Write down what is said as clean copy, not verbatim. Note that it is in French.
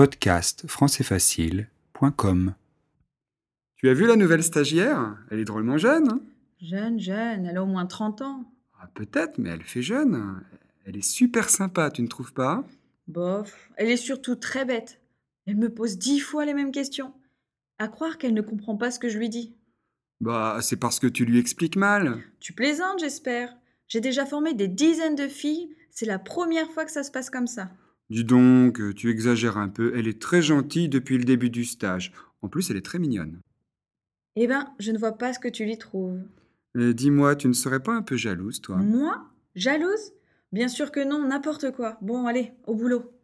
podcastfrancaisfacile.com. Tu as vu la nouvelle stagiaire? Elle est drôlement jeune, hein? Jeune, elle a au moins 30 ans. Ah, peut-être, mais elle fait jeune. Elle est super sympa, tu ne trouves pas? Bof, elle est surtout très bête. Elle me pose 10 fois les mêmes questions. À croire qu'elle ne comprend pas ce que je lui dis. Bah, c'est parce que tu lui expliques mal. Tu plaisantes, j'espère. J'ai déjà formé des dizaines de filles. C'est la première fois que ça se passe comme ça. Dis donc, tu exagères un peu. Elle est très gentille depuis le début du stage. En plus, elle est très mignonne. Eh ben, je ne vois pas ce que tu lui trouves. Et dis-moi, tu ne serais pas un peu jalouse, toi? Moi? Jalouse? Bien sûr que non, n'importe quoi. Bon, allez, au boulot.